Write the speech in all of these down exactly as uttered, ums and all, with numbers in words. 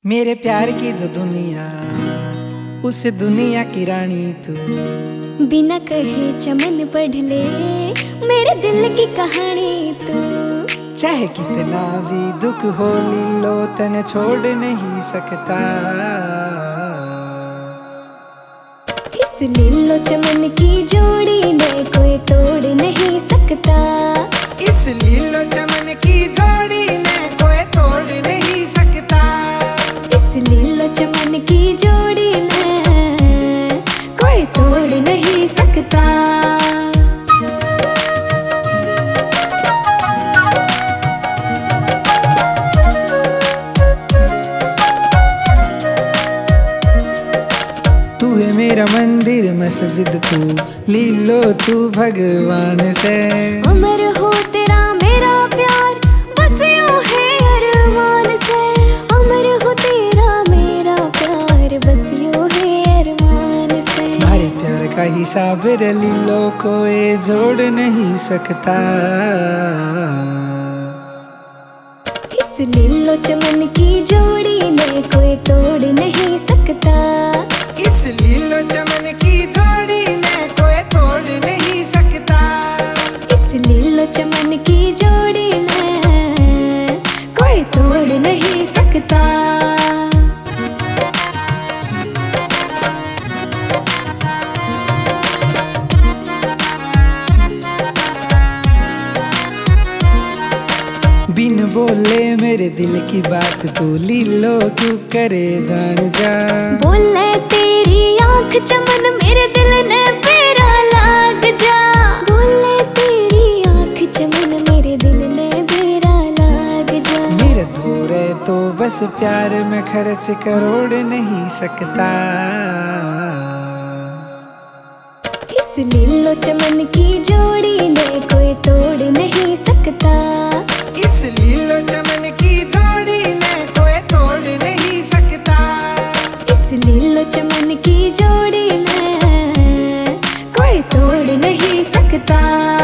मेरे प्यार की जो दुनिया, उस दुनिया की रानी तू। बिना कहे चमन पढ़ ले मेरे दिल की कहानी तू। चाहे कितना भी दुख हो लीलो तने छोड़ नहीं सकता। इस लीलो चमन की जोड़ी ने कोई तोड़ नहीं सकता। इस लीलो चमन की जोड़ी ने कोई तोड़ नहीं सकता। इस लीलो चमन की जोड़ी ने कोई तोड़ नहीं सकता। तू है मेरा मंदिर मस्जिद, तू लीलो तू भगवान से। अमर हो तेरा मेरा प्यार बस यूं है अरमान से। अमर हो तेरा मेरा प्यार बस यूं है अरमान से। हमारे प्यार का हिसाब लीलो कोई जोड़ नहीं सकता। इस लीलो चमन की जोड़ी ने कोई तोड़ नहीं सकता। इस लीलो चमन की जोड़ी ने कोई तोड़ नहीं सकता। इस लीलो चमन की जोड़ी ने कोई तोड़ नहीं सकता। बिन बोले मेरे दिल की बात तू लीलो क्यों करे जान जा। बोले तेरी आंख चमन मेरे दिल ने बेरा लाग जा। बोले तेरी आंख चमन मेरे दिल ने बेरा लाग जा। मेरे धोरे तो बस प्यार में खर्च करोड़ नहीं सकता। इस लीलो चमन की जोड़ी ने कोई तोड़ नहीं सकता। इस लीलो चमन की जोड़ी ने कोई तोड़ नहीं सकता। इस लीलो चमन की जोड़ी ने कोई तोड़ नहीं सकता।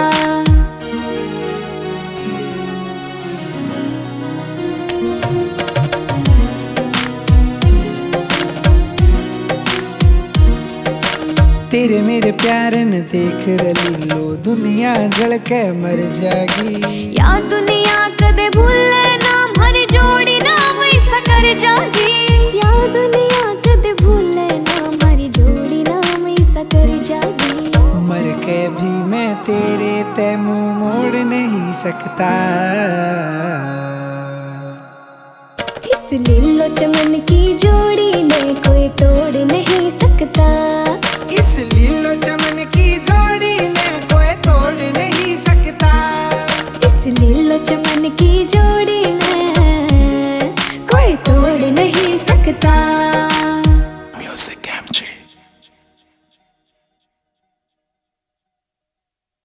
तेरे मेरे प्यार न देख लीलो दुनिया जल के मर जागी। या दुनिया कदे भूले ना हमारी जोड़ी नाम ऐसा कर जागी। या दुनिया कदे भूले ना हमारी जोड़ी नाम ऐसा कर जागी। मर के भी मैं तेरे ते मुंह मोड़ नहीं सकता। इस लीलो चमन की जोड़ी ने कोई तोड़ नहीं सकता। इस लीलो चमन की जोड़ी ने कोई तोड़ नहीं सकता। इस लीलो चमन की जोड़ी ने कोई तोड़ नहीं सकता।